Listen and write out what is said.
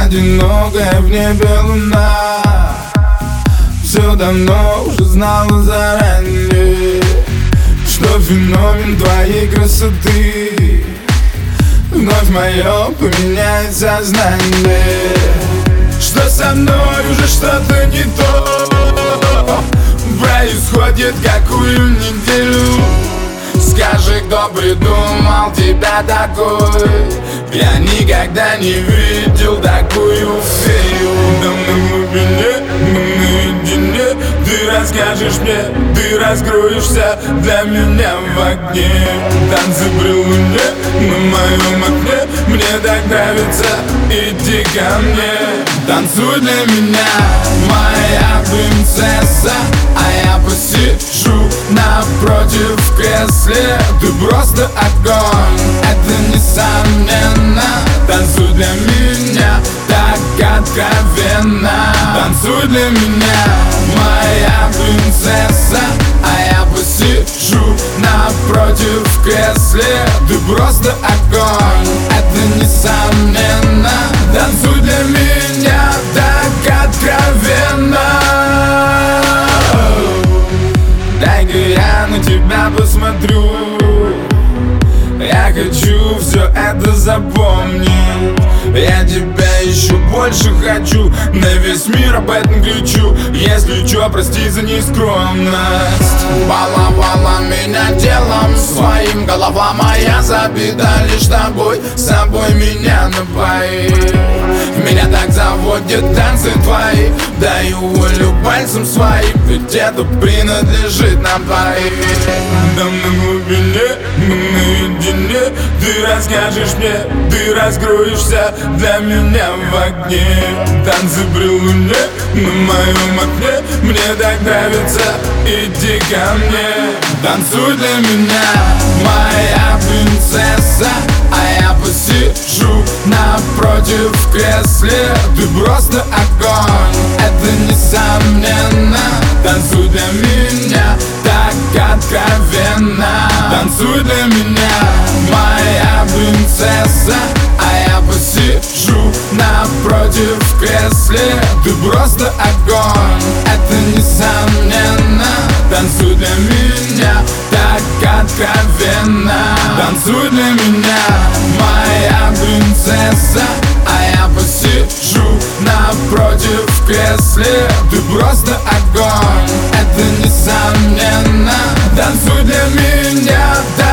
одинокая в небе луна все давно уже знала заранее, что феномен твоей красоты вновь мое поменяет сознание. Что со мной уже что-то не то происходит какую неделю. Скажи, кто придумал тебя такой? Я никогда не видел такую фею. Там на глубине, мы наедине. Ты расскажешь мне, ты раскроешься для меня в огне. Танцы при луне на моем окне. Мне так нравится, иди ко мне. Танцуй для меня, моя принцесса, а я посижу напротив в кресле. Ты просто огонь, это несомненно. Танцуй для меня так откровенно. Танцуй для меня, моя принцесса, а я посижу напротив в кресле. Ты просто огонь, это несомненно. Танцуй для меня так откровенно. Дай-ка я на тебя посмотрю. Я хочу все это запомнить. Я тебя еще больше хочу. На весь мир об этом кричу. Если чё, прости за нескромность. Баловала меня телом своим. Голова моя забита лишь тобой. С собой меня напои. Меня так заводят танцы твои. Даю волю пальцем своим. Ведь это принадлежит нам двоим. Там на глубине, мы наедине. Ты расскажешь мне, ты раскроешься для меня в огне. Танцы при луне на моем окне. Мне так нравится, иди ко мне. Танцуй для меня, моя принцесса, а я посижу напротив в кресле. Ты просто огонь, это несомненно. Танцуй для меня так откровенно. Танцуй для меня, моя принцесса, а я посижу напротив в кресле. Ты просто огонь, это несомненно. Танцуй для меня так откровенно. Танцуй для меня, моя принцесса, а я посижу напротив в кресле. Ты просто огонь, это несомненно. Танцуй для меня так